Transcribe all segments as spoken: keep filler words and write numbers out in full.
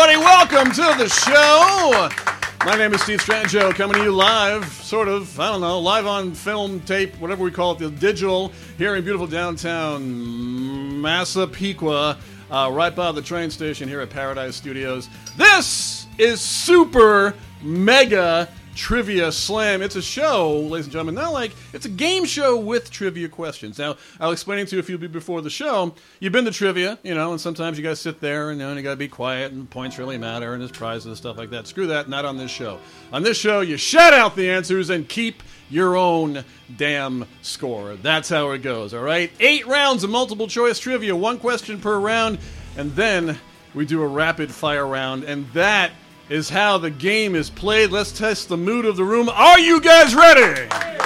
everybody. Welcome to the show. My name is Steve Strangeau, coming to you live, sort of, I don't know, live on film, tape, whatever we call it, the digital, here in beautiful downtown Massapequa, uh, right by the train station here at Paradise Studios. This is Super Mega Trivia Slam. It's a show, ladies and gentlemen, not like, it's a game show with trivia questions. Now, I'll explain it to you a few before the show. You've been to trivia, you know, and sometimes you gotta sit there and, you know, you gotta be quiet and points really matter and there's prizes and stuff like that. Screw that, not on this show. On this show, you shout out the answers and keep your own damn score. That's how it goes, all right? Eight rounds of multiple choice trivia, one question per round, and then we do a rapid fire round, and that is how the game is played. Let's test the mood of the room. Are you guys ready?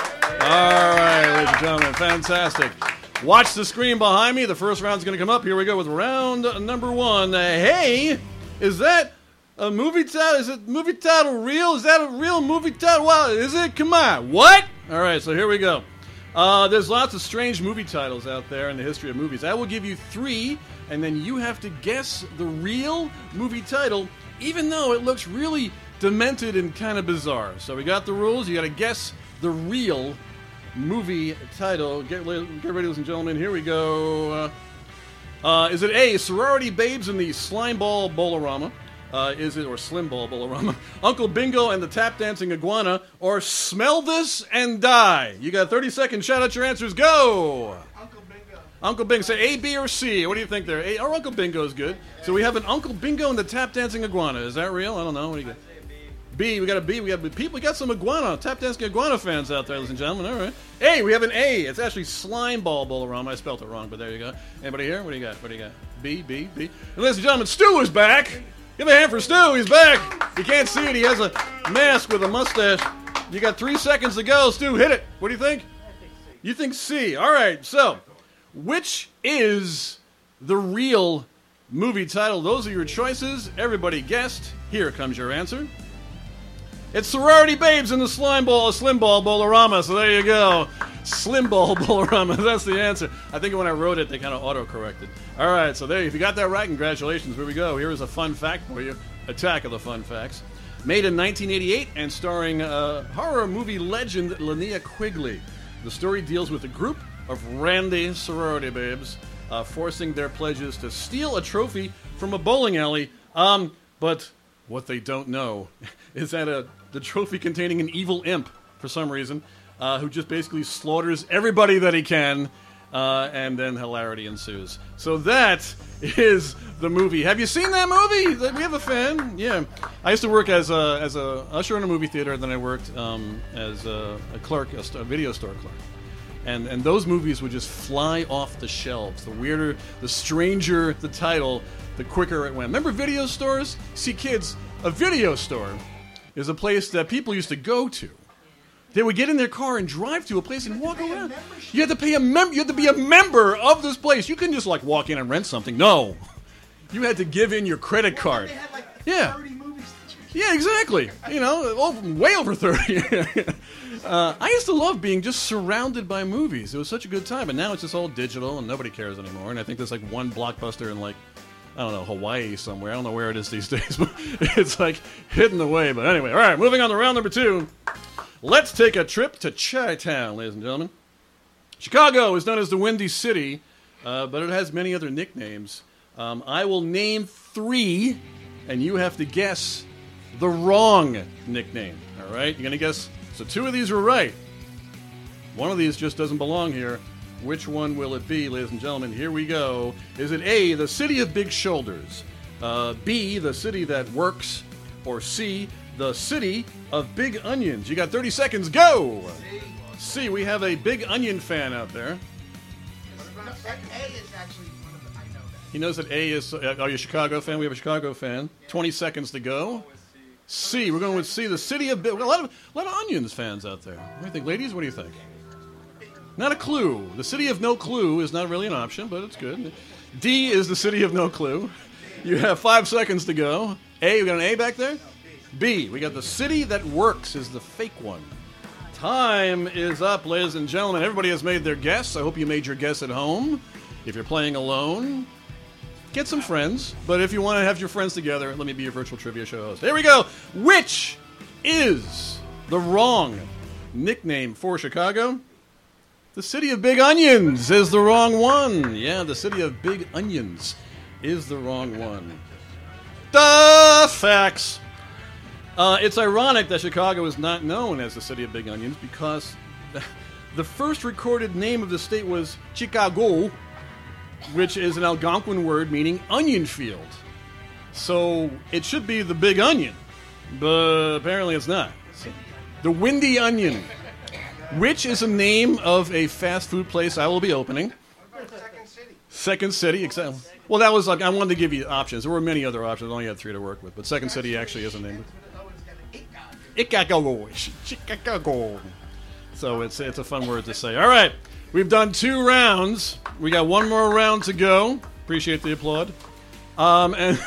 All right, ladies and gentlemen, fantastic. Watch the screen behind me. The first round's going to come up. Here we go with round number one. Uh, hey, is that a movie title? Is it movie title real? Is that a real movie title? Wow, is it? Come on. What? All right, so here we go. Uh, there's lots of strange movie titles out there in the history of movies. I will give you three, and then you have to guess the real movie title, even though it looks really demented and kind of bizarre. So we got the rules. You got to guess the real movie title. Get, get ready, ladies and gentlemen. Here we go. Uh, uh, is it A, Sorority Babes in the Slime Ball Bolorama? Uh, is it, or Slim Ball Bolorama? Uncle Bingo and the Tap Dancing Iguana? Or Smell This and Die? You got thirty seconds. Shout out your answers. Go! Uncle Bingo. Say A, B, or C. What do you think there? A, or Uncle Bingo is good. So we have an Uncle Bingo and the Tap Dancing Iguana. Is that real? I don't know. What do you got? B. We got a B. We got people. We got some iguana, Tap Dancing Iguana fans out there, ladies and gentlemen. All right. A. We have an A. It's actually Slime Ball Bolorama. I spelled it wrong, but there you go. Anybody here? What do you got? What do you got? B, B, B. And ladies and gentlemen, Stu is back. Give a hand for Stu. He's back. You can't see it. He has a mask with a mustache. You got three seconds to go. Stu, hit it. What do you think? You think C. All right. So, which is the real movie title? Those are your choices. Everybody guessed. Here comes your answer. It's Sorority Babes in the Slime Ball, Slim Ball Bolorama. So there you go. Slim Ball Bolorama. That's the answer. I think when I wrote it, they kind of auto-corrected. All right, so there. If you got that right, congratulations. Here we go. Here is a fun fact for you. Attack of the fun facts. Made in nineteen eighty-eight and starring uh, horror movie legend Linnea Quigley. The story deals with a group of randy sorority babes uh, forcing their pledges to steal a trophy from a bowling alley. Um, but what they don't know is that a, the trophy containing an evil imp, for some reason, uh, who just basically slaughters everybody that he can, uh, and then hilarity ensues. So that is the movie. Have you seen that movie? We have a fan. Yeah. I used to work as a, as a usher in a movie theater, then I worked um, as a, a clerk, a, st- a video store clerk. And and those movies would just fly off the shelves. The weirder, the stranger the title, the quicker it went. Remember video stores? See, kids, a video store is a place that people used to go to. They would get in their car and drive to a place and walk around. You had to pay a mem- You had to be a member of this place. You couldn't just like walk in and rent something. No, you had to give in your credit card. Yeah. Yeah, exactly. You know, over, way over thirty. uh, I used to love being just surrounded by movies. It was such a good time. And now it's just all digital and nobody cares anymore. And I think there's like one Blockbuster in like, I don't know, Hawaii somewhere. I don't know where it is these days. But it's like hidden away. But anyway, all right, moving on to round number two. Let's take a trip to Chi-Town, ladies and gentlemen. Chicago is known as the Windy City, uh, but it has many other nicknames. Um, I will name three, and you have to guess the wrong nickname, all right? You're going to guess. So two of these are right. One of these just doesn't belong here. Which one will it be, ladies and gentlemen? Here we go. Is it A, the city of big shoulders, uh, B, the city that works, or C, the city of big onions? You got thirty seconds. Go! C. C, we have a big onion fan out there. That A is actually one of the, I know that. He knows that A is, uh, are you a Chicago fan? We have a Chicago fan. twenty seconds to go. C, we're going with C, the city of big, a lot of, a lot of onions fans out there. What do you think, ladies? What do you think? Not a clue. The city of no clue is not really an option, but it's good. D is the city of no clue. You have five seconds to go. A, we got an A back there? B, we got the city that works is the fake one. Time is up, ladies and gentlemen. Everybody has made their guess. I hope you made your guess at home. If you're playing alone, get some friends. But if you want to have your friends together, let me be your virtual trivia show host. Here we go. Which is the wrong nickname for Chicago? The City of Big Onions is the wrong one. Yeah, the City of Big Onions is the wrong one. The facts. Uh, it's ironic that Chicago is not known as the City of Big Onions because the first recorded name of the state was Chicago, which is an Algonquin word meaning onion field. So it should be the Big Onion, but apparently it's not. So, the Windy Onion, which is a name of a fast food place I will be opening. Second City. Second City, exactly. Well, that was like I wanted to give you options. There were many other options. I only had three to work with, but Second City actually is a name. Chicago, Chicago. So it's it's a fun word to say. All right, we've done two rounds. We got one more round to go. Appreciate the applaud. Um, and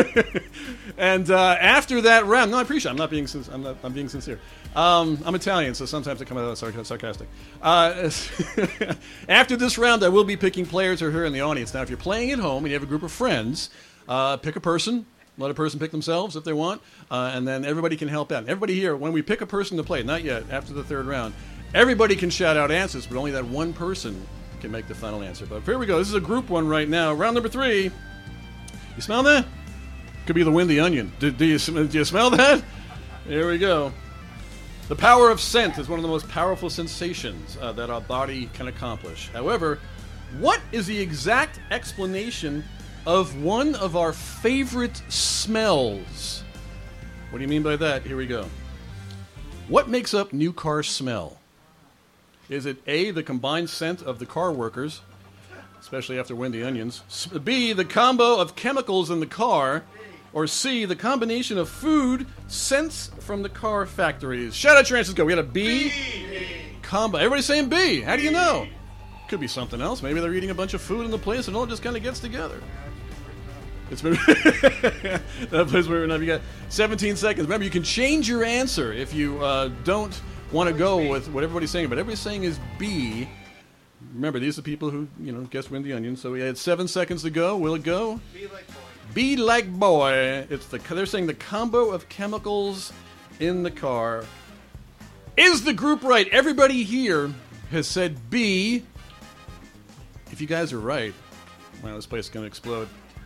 and uh, after that round, no, I appreciate. It. I'm not being I'm not I'm being sincere. Um, I'm Italian, so sometimes I come out sarc- sarcastic. Uh, after this round, I will be picking players who are here in the audience. Now, if you're playing at home and you have a group of friends, uh, pick a person. Let a person pick themselves if they want, uh, and then everybody can help out. Everybody here, when we pick a person to play, not yet, after the third round, everybody can shout out answers, but only that one person can make the final answer. But here we go. This is a group one right now. Round number three. You smell that? Could be the Windy Onion. Do, do, you, do you smell that? Here we go. The power of scent is one of the most powerful sensations uh, that our body can accomplish. However, what is the exact explanation of one of our favorite smells? What do you mean by that? Here we go. What makes up new car smell? Is it A, the combined scent of the car workers, especially after Windy Onions, B, the combo of chemicals in the car, or C, the combination of food scents from the car factories? Shout out your answers. Go. We got a B, B. combo. Everybody's saying B. How do you know? Could be something else. Maybe they're eating a bunch of food in the place and all just kind of gets together. It's been that place where you got seventeen seconds. Remember, you can change your answer if you uh, don't want to go with what everybody's saying. But everybody's saying is B. Remember, these are people who you know guessed Windy Onion. So we had seven seconds to go. Will it go? Be like boy. Be like boy. It's the they're saying the combo of chemicals in the car. Is the group right? Everybody here has said B. If you guys are right, wow, this place is going to explode.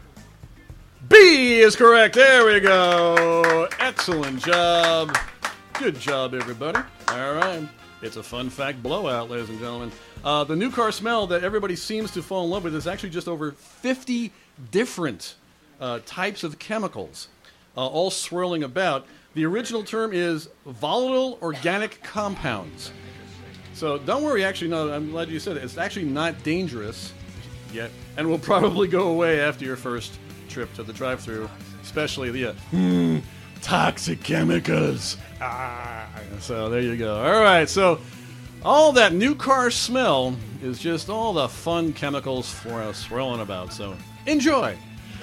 B is correct. There we go. Excellent job. Good job, everybody. All right. It's a fun fact blowout, ladies and gentlemen. Uh, the new car smell that everybody seems to fall in love with is actually just over fifty different uh, types of chemicals, uh, all swirling about. The original term is volatile organic compounds. So don't worry, actually, no, I'm glad you said it. It's actually not dangerous yet, and will probably go away after your first trip to the drive-thru, especially the uh, mm, toxic chemicals. Ah, so there you go. All right, so all that new car smell is just all the fun chemicals for us swirling about. So enjoy.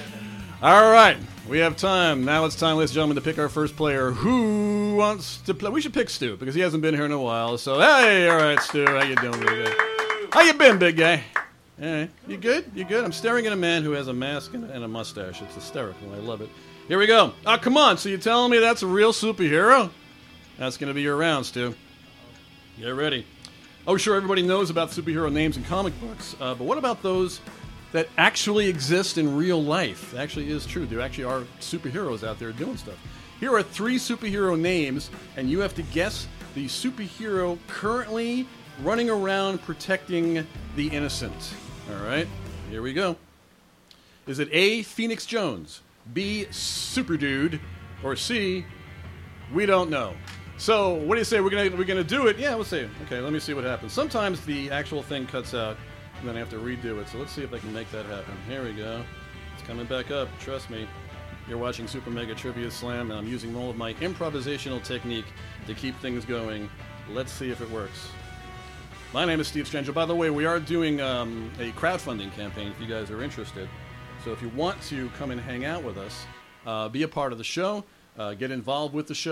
All right, we have time. Now it's time, ladies and gentlemen, to pick our first player. Who wants to play? We should pick Stu because he hasn't been here in a while. So hey, all right, Stu, how you doing, big guy? How you been, big guy? Hey, you good? You good? I'm staring at a man who has a mask and, and a mustache. It's hysterical. I love it. Here we go. Oh, come on. So you're telling me that's a real superhero? That's going to be your round, Stu. Get ready. Oh, sure, everybody knows about superhero names in comic books, uh, but what about those that actually exist in real life? It actually is true. There actually are superheroes out there doing stuff. Here are three superhero names, and you have to guess the superhero currently running around protecting the innocent. All right, here we go. Is it A, Phoenix Jones, B, Super Dude, or C, we don't know? So, what do you say? We're gonna we're gonna do it? Yeah, we'll see. Okay, let me see what happens. Sometimes the actual thing cuts out, and then I have to redo it. So let's see if I can make that happen. Here we go. It's coming back up. Trust me. You're watching Super Mega Trivia Slam, and I'm using all of my improvisational technique to keep things going. Let's see if it works. My name is Steve Strangio. By the way, we are doing um, a crowdfunding campaign if you guys are interested. So if you want to come and hang out with us, uh, be a part of the show, uh, get involved with the show,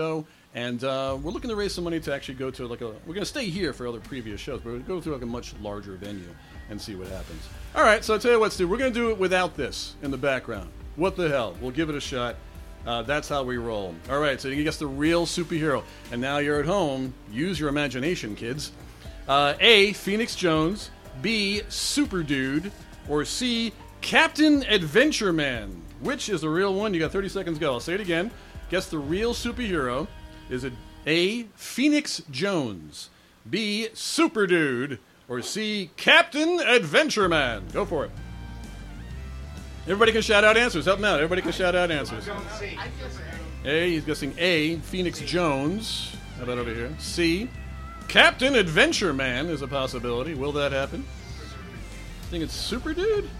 And uh, we're looking to raise some money to actually go to like a. We're going to stay here for other previous shows, but we're going to go to like a much larger venue and see what happens. All right, so I'll tell you what, Stu, we're going to do it without this in the background. What the hell? We'll give it a shot. Uh, that's how we roll. All right, so you can guess the real superhero. And now you're at home. Use your imagination, kids. Uh, A, Phoenix Jones. B, Super Dude. Or C, Captain Adventure Man. Which is the real one? You got thirty seconds to go. I'll say it again. Guess the real superhero. Is it A, Phoenix Jones, B, Super Dude, or C, Captain Adventure Man? Go for it. Everybody can shout out answers. Help them out. Everybody can shout out answers. A, he's guessing A, Phoenix Jones. How about over here? C, Captain Adventure Man is a possibility. Will that happen? I think it's Super Dude?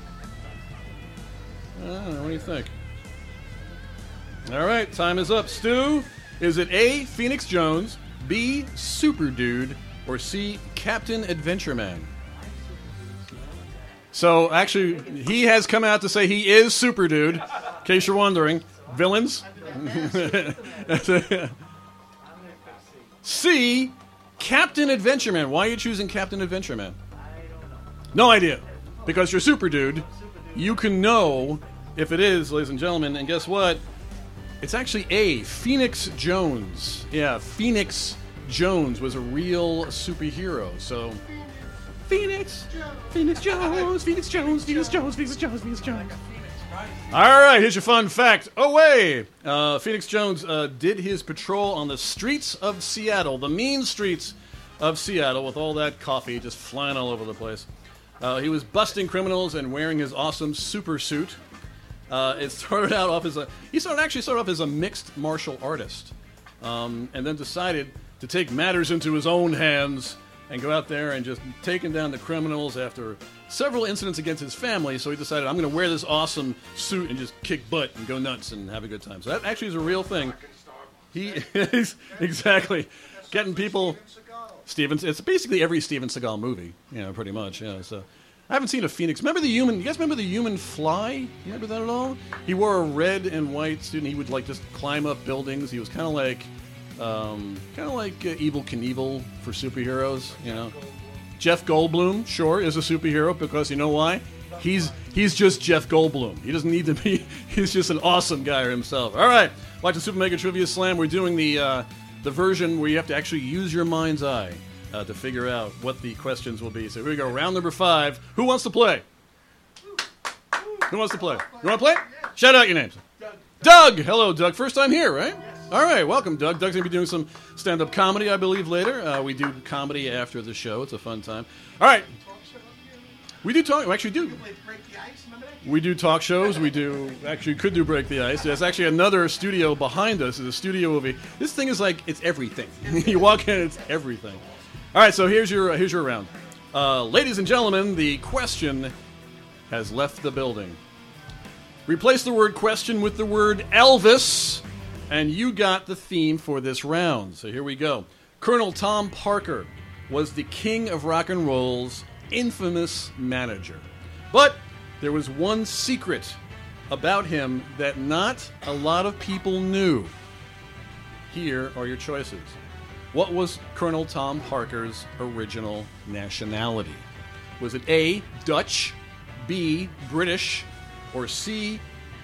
I don't know. What do you think? All right, time is up. Stu, is it A, Phoenix Jones, B, Super Dude, or C, Captain Adventure Man? So, actually, he has come out to say he is Super Dude, in case you're wondering. Villains? C, Captain Adventure Man. Why are you choosing Captain Adventure Man? No idea. Because you're Super Dude. You can know if it is, ladies and gentlemen, and guess what? It's actually A, Phoenix Jones. Yeah, Phoenix Jones was a real superhero. So, Phoenix, Phoenix Jones, Phoenix Jones, Phoenix Jones, Phoenix Jones, Phoenix Jones. All right, here's your fun fact. Away! Uh, Phoenix Jones uh, did his patrol on the streets of Seattle, the mean streets of Seattle, with all that coffee just flying all over the place. Uh, he was busting criminals and wearing his awesome super suit. Uh, it started out off as a he started actually started off as a mixed martial artist, um, and then decided to take matters into his own hands and go out there and just taking down the criminals after several incidents against his family. So he decided, I'm going to wear this awesome suit and just kick butt and go nuts and have a good time. So that actually is a real thing. He is exactly getting people. Steven, it's basically every Steven Seagal movie, you know, pretty much. Yeah, so. I haven't seen a Phoenix. Remember the human? You guys remember the human fly? Remember that at all? He wore a red and white suit, and he would like just climb up buildings. He was kind of like, um, kind of like uh, Evel Knievel for superheroes. You know, Jeff Goldblum, sure, is a superhero because you know why? He's he's just Jeff Goldblum. He doesn't need to be. He's just an awesome guy himself. All right, watching Super Mega Trivia Slam. We're doing the uh, the version where you have to actually use your mind's eye. Uh, to figure out what the questions will be. So here we go, round number five. Who wants to play? Who wants to play? You want to play? Shout out your names. Doug. Doug! Hello, Doug. First time here, right? Yes. All right, welcome, Doug. Doug's going to be doing some stand-up comedy, I believe, later. Uh, we do comedy after the show. It's a fun time. All right. We do talk. We actually do. We do talk shows. We do. Actually, could do Break the Ice. There's actually another studio behind us. It's a studio of a. This thing is like, it's everything. You walk in, it's everything. All right, so here's your uh, here's your round. Uh, ladies and gentlemen, the question has left the building. Replace the word question with the word Elvis, and you got the theme for this round. So here we go. Colonel Tom Parker was the king of rock and roll's infamous manager. But there was one secret about him that not a lot of people knew. Here are your choices. What was Colonel Tom Parker's original nationality? Was it A, Dutch, B, British, or C,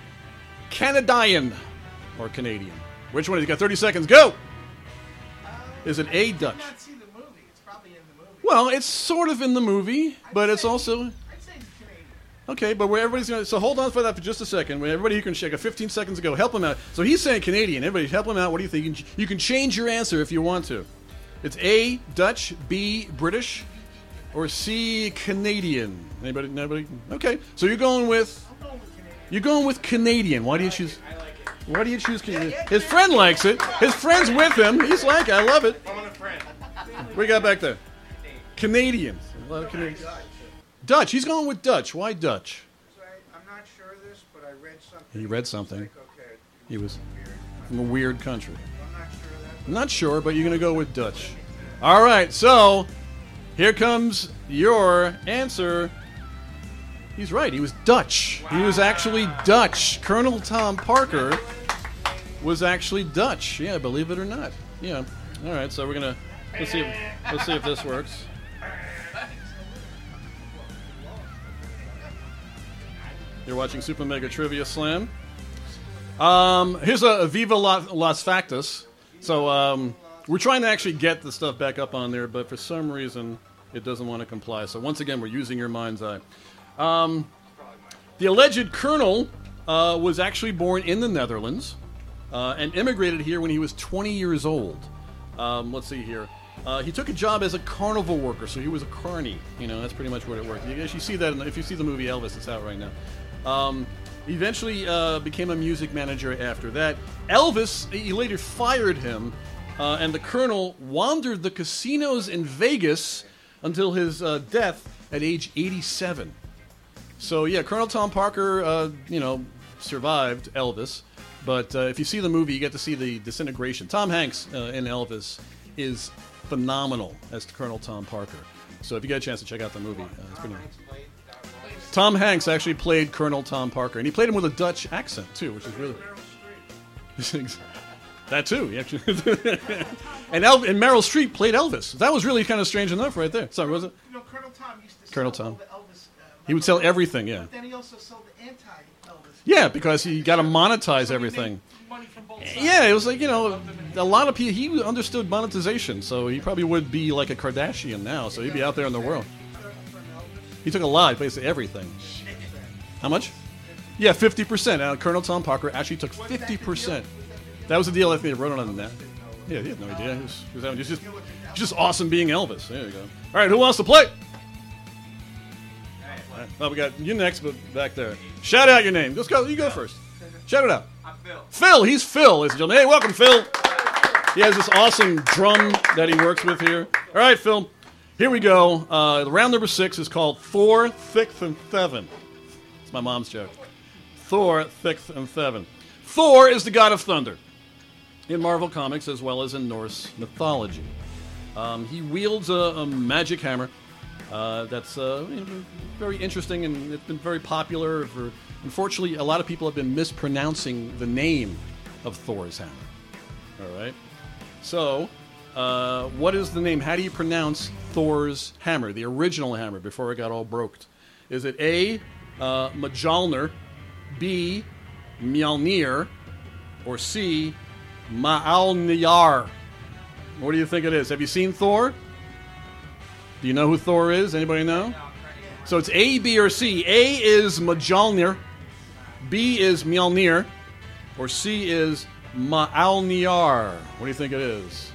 Canadian or Canadian? Which one? You got thirty seconds. Go! Uh, Is it A, Dutch? I did not see the movie. It's probably in the movie. Well, it's sort of in the movie, but it's also... I'd say Canadian. Okay, but where everybody's going to... So hold on for that for just a second. When everybody who can shake a fifteen seconds ago, help him out. So he's saying Canadian. Everybody help him out. What do you think? You can, you can change your answer if you want to. It's A, Dutch, B, British, or C, Canadian. Anybody? Nobody? Okay, so you're going with... I'm going with Canadian. You're going with Canadian. Why do you choose... I like it. Why do you choose Canadian? His friend likes it. His friend's with him. He's like, I love it. I'm on a friend. What do you got back there? Canadian. A lot of Canadians. Dutch. He's going with Dutch. Why Dutch? I'm not sure of this, but I read something. He read something. Like, okay, He was weird. from a weird country. I'm not sure of that. I'm not sure, but you're going to go with Dutch. All right, so here comes your answer. He's right. He was Dutch. He was actually Dutch. Colonel Tom Parker was actually Dutch. Yeah, believe it or not. Yeah. All right. So we're gonna let's see. If, let's see if this works. You're watching Super Mega Trivia Slam. Um, here's a, a Viva La- Las Factus. So um, we're trying to actually get the stuff back up on there, but for some reason it doesn't want to comply. So once again, we're using your mind's eye. Um, the alleged colonel uh, was actually born in the Netherlands uh, and immigrated here when he was twenty years old. Um, let's see here. Uh, he took a job as a carnival worker, so he was a carny. You know, that's pretty much what it worked. You actually see that in the, if you see the movie Elvis, it's out right now. Um, he eventually uh, became a music manager after that. Elvis, he later fired him, uh, and the colonel wandered the casinos in Vegas until his uh, death at age eighty-seven. So yeah, Colonel Tom Parker, uh, you know, survived Elvis. But uh, if you see the movie, you get to see the disintegration. Tom Hanks uh, in Elvis is phenomenal as Colonel Tom Parker. So if you get a chance to check out the movie, uh, it's pretty. Tom Hanks actually played Colonel Tom Parker, and he played him with a Dutch accent too, which is really. That too, he actually. and El- and Meryl Streep played Elvis. That was really kind of strange enough, right there. Sorry, was it? You know, Colonel Tom used to Colonel sell Tom. all the Elvis. Uh, He would sell everything, yeah. But then he also sold the anti-Elvis. Yeah, because he got to monetize So he everything. made money from both sides. Yeah, it was like, you know, a lot of people, he understood monetization, so he probably would be like a Kardashian now, so he'd be out there in the world. He took a lot, basically everything. How much? Yeah, fifty percent. Uh, Colonel Tom Parker actually took fifty percent. That was the deal. I think they wrote it on the net. Yeah, he had no idea. He was, he was, just, he was just awesome being Elvis. There you go. All right, who wants to play? All right, well, we got you next, but back there. Shout out your name. Let's go. You go first. Shout it out. I'm Phil. Phil. He's Phil, ladies and gentlemen. Hey, welcome, Phil. He has this awesome drum that he works with here. All right, Phil. Here we go. Uh, round number six is called Thor, Sixth and Seven. It's my mom's joke. Thor, Sixth and Seven. Thor is the god of thunder in Marvel Comics as well as in Norse mythology. Um, he wields a, a magic hammer uh, that's uh, you know, very interesting, and it's been very popular. For, unfortunately, a lot of people have been mispronouncing the name of Thor's hammer. All right. So, uh, what is the name? How do you pronounce Thor's hammer, the original hammer, before it got all broked? Is it A, uh, Mjolnir, B, Mjolnir, or C, Mjolnir? What do you think it is? Have you seen Thor? Do you know who Thor is? Anybody know? So it's A, B, or C. A is Mjolnir, B is Mjolnir, or C is Mjolnir. What do you think it is?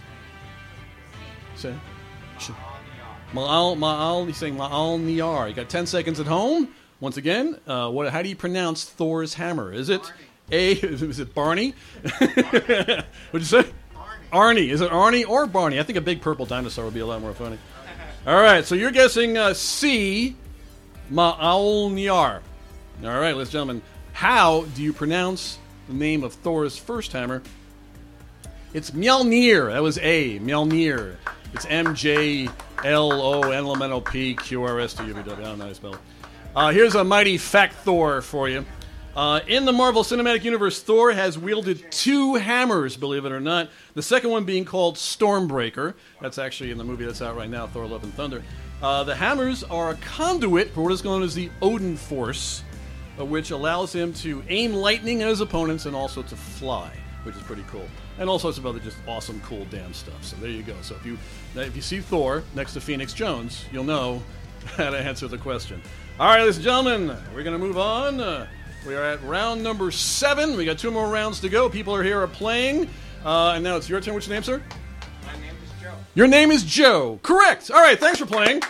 Say. Ma'al, Ma'al, he's saying Mjolnir. You got ten seconds at home. Once again, uh, what? How do you pronounce Thor's hammer? Is it A? Is it Barney? What'd you say? Arnie. Arnie. Is it Arnie or Barney? I think a big purple dinosaur would be a lot more funny. All right, so you're guessing uh, C, Mjolnir. All right, ladies and gentlemen, how do you pronounce the name of Thor's first hammer? It's Mjolnir. That was A, Mjolnir. It's M J L O N L M N O P Q R S T U V W. I don't know how to spell it. Uh, here's a mighty fact Thor for you. Uh, in the Marvel Cinematic Universe, Thor has wielded two hammers, believe it or not. The second one being called Stormbreaker. That's actually in the movie that's out right now, Thor Love and Thunder. Uh, the hammers are a conduit for what is known as the Odin Force, uh, which allows him to aim lightning at his opponents and also to fly, which is pretty cool. And all sorts of other just awesome, cool, damn stuff. So there you go. So if you if you see Thor next to Phoenix Jones, you'll know how to answer the question. All right, ladies and gentlemen, we're going to move on. Uh, we are at round number seven. We got two more rounds to go. People are here are playing. Uh, and now it's your turn. What's your name, sir? My name is Joe. Your name is Joe. Correct. All right, thanks for playing.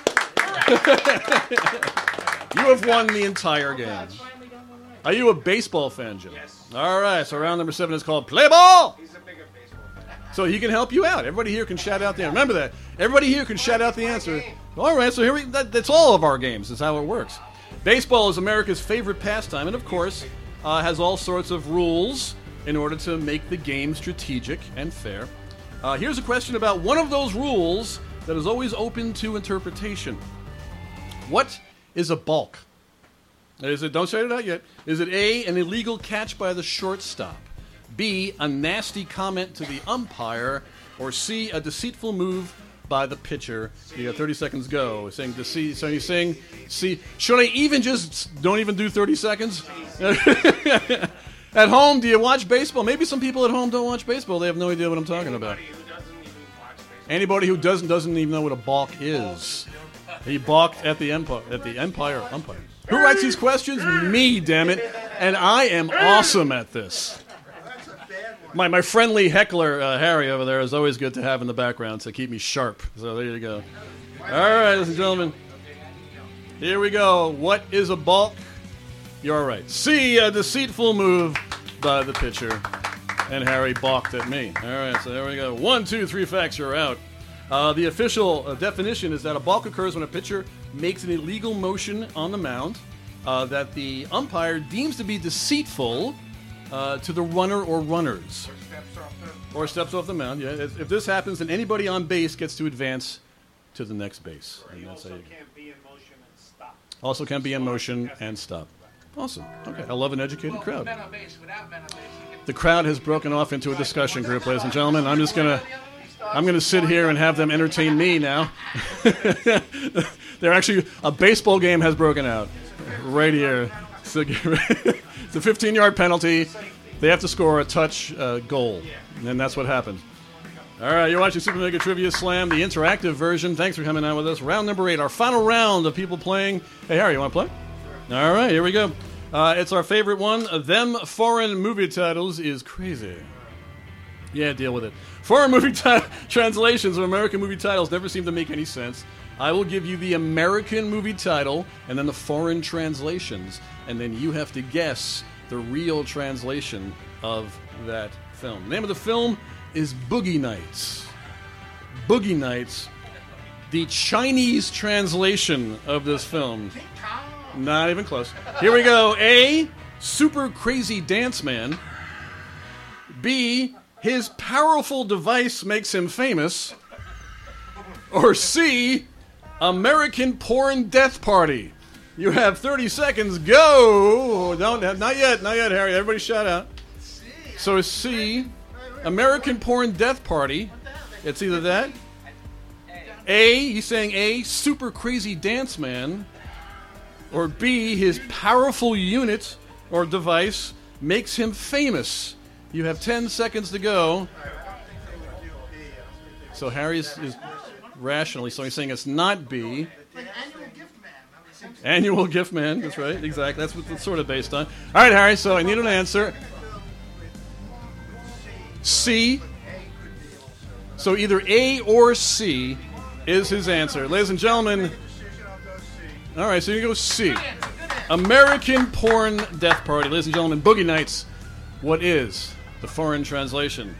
You have won the entire game. Are you a baseball fan, Joe? Yes. All right, so round number seven is called Play Ball. He's a bigger baseball fan. So he can help you out. Everybody here can shout out the answer. Remember that. Everybody here can shout out the answer. All right, so here we that, that's all of our games. That's how it works. Baseball is America's favorite pastime, and of course, uh, has all sorts of rules in order to make the game strategic and fair. Uh, here's a question about one of those rules that is always open to interpretation. What is a balk? Is it? Don't shout it out yet. Is it A, an illegal catch by the shortstop? B, a nasty comment to the umpire, or C, a deceitful move by the pitcher. You got thirty seconds go. Saying deceit. So you're saying C. Should I even just don't even do thirty seconds? At home, do you watch baseball? Maybe some people at home don't watch baseball. They have no idea what I'm talking about. Anybody who doesn't doesn't even know what a balk is. He balked at the empire. At the empire umpire. Who writes these questions? Me, damn it. And I am awesome at this. My my friendly heckler, uh, Harry, over there, is always good to have in the background to keep me sharp. So there you go. All right, ladies and gentlemen. Here we go. What is a balk? You're right. C, a deceitful move by the pitcher. And Harry balked at me. All right, so there we go. One, two, three facts, you're out. Uh, the official uh, definition is that a balk occurs when a pitcher makes an illegal motion on the mound uh, that the umpire deems to be deceitful uh, to the runner or runners. Or steps off the... Or steps off the mound, yeah. If, if this happens, then anybody on base gets to advance to the next base. And that's also how you- can't be in motion and stop. Also can be in motion and stop. Awesome. Okay, I love an educated crowd. Men on base, without men on base, you can... The crowd has broken off into a discussion group, ladies and gentlemen. I'm just gonna, I'm gonna sit here and have them entertain me now. They're actually a baseball game has broken out right here. It's a, it's a fifteen-yard penalty. They have to score a touch uh, goal, and that's what happened. All right, you're watching Super Mega Trivia Slam, the interactive version. Thanks for coming out with us. Round number eight, our final round of people playing. Hey, Harry, you want to play? All right, here we go. Uh, it's our favorite one. Them foreign movie titles is crazy. Yeah, deal with it. Foreign movie ti- translations of American movie titles never seem to make any sense. I will give you the American movie title and then the foreign translations, and then you have to guess the real translation of that film. The name of the film is Boogie Nights. Boogie Nights. The Chinese translation of this film. Not even close. Here we go. A, Super Crazy Dance Man. B, his powerful device makes him famous. Or C, American Porn Death Party. You have thirty seconds. Go. Don't not yet. Not yet, Harry. Everybody shout out. So it's C, American Porn Death Party. It's either that. A, he's saying A, Super Crazy Dance Man. Or B, his powerful unit or device makes him famous. You have ten seconds to go. So Harry is, is rationally, so he's saying it's not B. Annual gift man. Annual gift man, that's right, exactly. That's what it's sort of based on. All right, Harry, so I need an answer. C. So either A or C is his answer. Ladies and gentlemen, all right, so you go C. American Porn Death Party. Ladies and gentlemen, Boogie Nights. What is the foreign translation?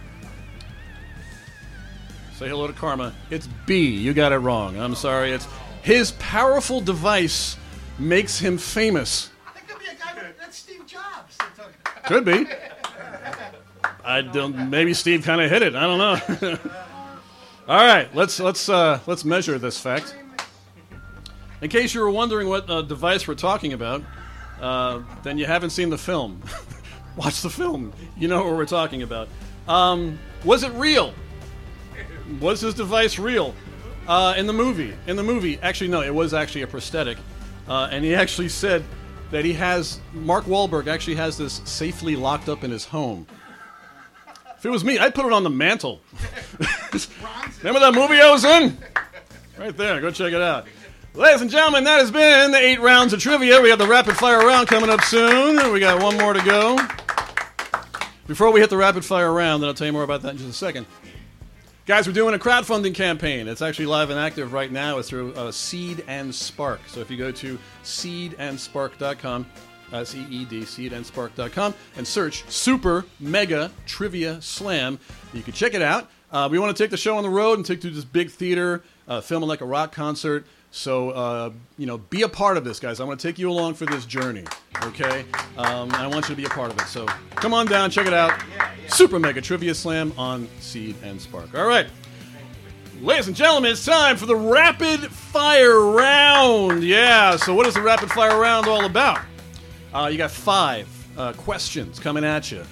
Say hello to Karma. It's B. You got it wrong. I'm sorry. It's his powerful device makes him famous. That could be a guy, that's Steve Jobs. Could be. I don't. Maybe Steve kind of hit it. I don't know. All right, let's let's uh, let's measure this fact. In case you were wondering what uh, device we're talking about, uh, then you haven't seen the film. Watch the film. You know what we're talking about. Um, was it real? Was his device real? Uh, in the movie. In the movie. Actually, no, it was actually a prosthetic. Uh, and he actually said that he has... Mark Wahlberg actually has this safely locked up in his home. If it was me, I'd put it on the mantle. Remember that movie I was in? Right there. Go check it out. Ladies and gentlemen, that has been the eight rounds of trivia. We have the rapid fire round coming up soon. We got one more to go. Before we hit the rapid fire round, then I'll tell you more about that in just a second. Guys, we're doing a crowdfunding campaign. It's actually live and active right now. It's through uh, Seed and Spark. So if you go to seed and spark dot com, S E E D, seed and spark dot com, and search Super Mega Trivia Slam, you can check it out. Uh, we want to take the show on the road and take to this big theater, uh, film it like a rock concert. So, uh, you know, be a part of this, guys. I want to take you along for this journey, okay? Um, I want you to be a part of it. So come on down, check it out. Super Mega Trivia Slam on Seed and Spark. All right. Ladies and gentlemen, it's time for the rapid fire round. Yeah, so what is the rapid fire round all about? Uh, you got five uh, questions coming at you.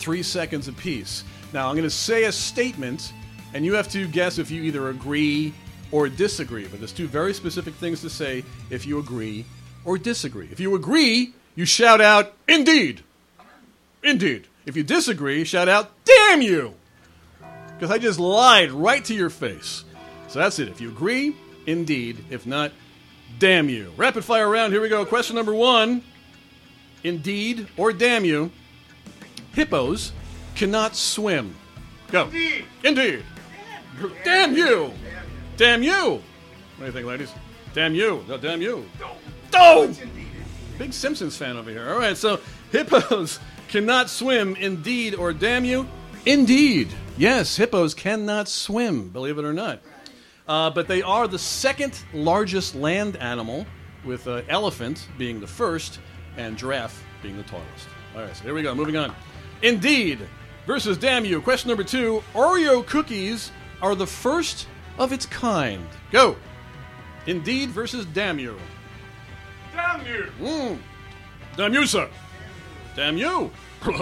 three seconds apiece. Now, I'm going to say a statement, and you have to guess if you either agree or disagree. But there's two very specific things to say if you agree or disagree. If you agree, you shout out, indeed. Indeed. If you disagree, shout out, damn you. Because I just lied right to your face. So that's it. If you agree, indeed. If not, damn you. Rapid fire round. Here we go. Question number one. Indeed or damn you. Hippos cannot swim. Go. Indeed. Indeed. Damn you. Damn you. What do you think, ladies? Damn you. No, damn you. Oh! Big Simpsons fan over here. All right, so hippos cannot swim. Indeed or damn you? Indeed. Yes, hippos cannot swim, believe it or not. Uh, but they are the second largest land animal, with uh, elephant being the first and giraffe being the tallest. All right, so here we go. Moving on. Indeed versus damn you. Question number two. Oreo cookies are the first of its kind. Go. Indeed versus damn you. Damn you! Mm. Damn you, sir. Damn you.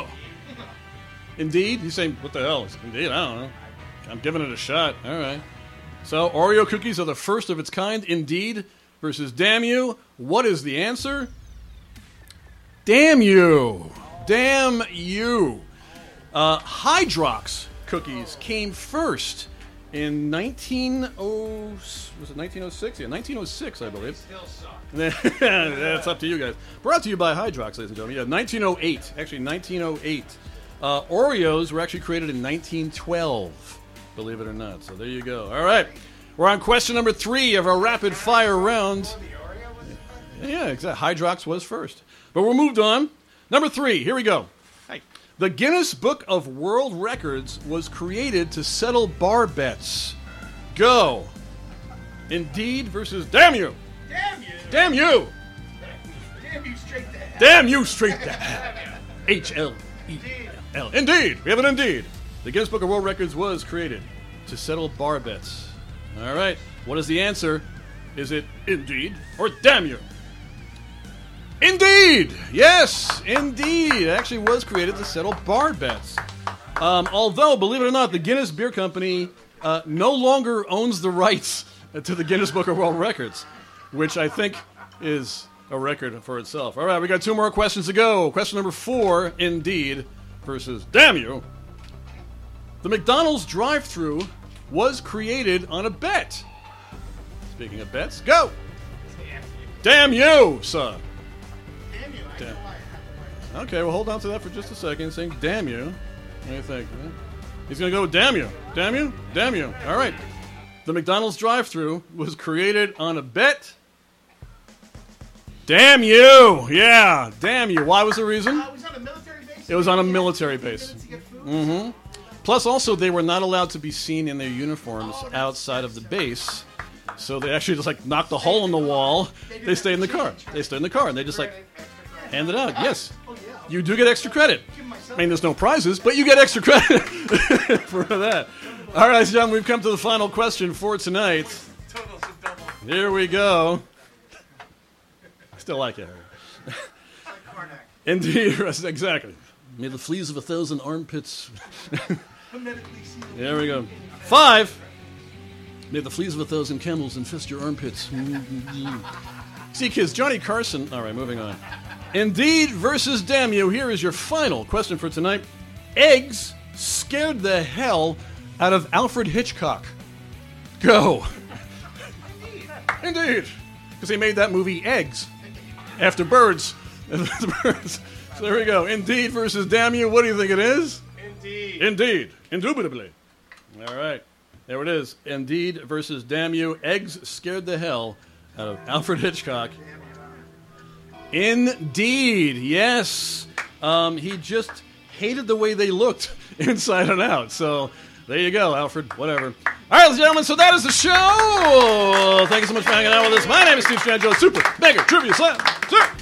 Indeed? He's saying, what the hell? Indeed, I don't know. I'm giving it a shot. All right. So, Oreo cookies are the first of its kind. Indeed versus damn you. What is the answer? Damn you. Damn you. Uh, Hydrox cookies came first in nineteen oh was it nineteen oh six? Yeah, nineteen oh six, I believe. Still suck. That's up to you guys. Brought to you by Hydrox, ladies and gentlemen. Yeah, nineteen oh eight. Actually, nineteen oh eight. Uh, Oreos were actually created in nineteen twelve, believe it or not. So there you go. All right. We're on question number three of our rapid fire round. Yeah, exactly. Hydrox was first. But we're moved on. Number three. Here we go. Hey. The Guinness Book of World Records was created to settle bar bets. Go. Indeed versus damn you. Damn you. Damn you. Damn you straight to hell. Damn you straight to hell. H L E L. Indeed. We have an indeed. The Guinness Book of World Records was created to settle bar bets. All right. What is the answer? Is it indeed or damn you? Indeed! Yes, indeed. It actually was created to settle bar bets. Um, although, believe it or not, the Guinness Beer Company uh, no longer owns the rights to the Guinness Book of World Records, which I think is a record for itself. All right, we got two more questions to go. Question number four, indeed, versus damn you. The McDonald's drive-thru was created on a bet. Speaking of bets, go! Damn you, son. Damn you. I Damn. know I have to Okay, well, hold on to that for just a second. Saying damn you. What do you think? He's going to go with damn you. Damn you? Damn you. All right. The McDonald's drive-thru was created on a bet. Damn you. Yeah, damn you. Why was the reason? Uh, it was on a military base? It was on a military base. Minutes to get food? Mm-hmm. Plus, also, they were not allowed to be seen in their uniforms Oh, that's- outside of the base. So they actually just, like, knocked a hole in the wall. They stay in the car. They stay in the car, and they just, like, hand it out. Yes. Oh, yeah. You do get extra credit. Give myself- I mean, there's no prizes, but you get extra credit for that. All right, ladies and gentlemen, we've come to the final question for tonight. Totals a double. Here we go. Still like it, Harry. Like Karnak. Indeed, exactly. May the fleas of a thousand armpits. Phonetically sealed. There we go. Five. May the fleas of a thousand camels infest your armpits. See, kids, Johnny Carson. All right, moving on. Indeed versus damn you. Here is your final question for tonight. Eggs scared the hell out of Alfred Hitchcock. Go. Indeed. Because he made that movie Eggs after birds. The birds. So there we go. Indeed versus damn you. What do you think it is? Indeed. Indeed. Indubitably. All right. There it is. Indeed versus damn you. Eggs scared the hell out of Alfred Hitchcock. Indeed. Yes. Um, he just hated the way they looked inside and out. So there you go, Alfred. Whatever. All right, ladies and gentlemen. So that is the show. Thank you so much for hanging out with us. My name is Steve Strangio. Super Mega Trivia Slam. Sir.